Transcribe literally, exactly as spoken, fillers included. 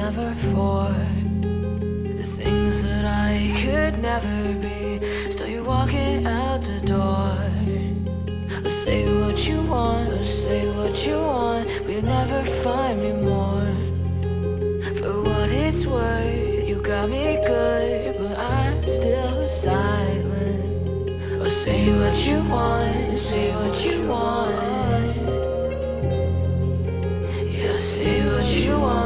never for the things that I could never be. Still you're walking out the door. Or say what you want, or say what you want, but you'll never find me more. For what it's worth, you got me good, but I'm still silent. Or say what you want, say what you want. Yeah, say what you want.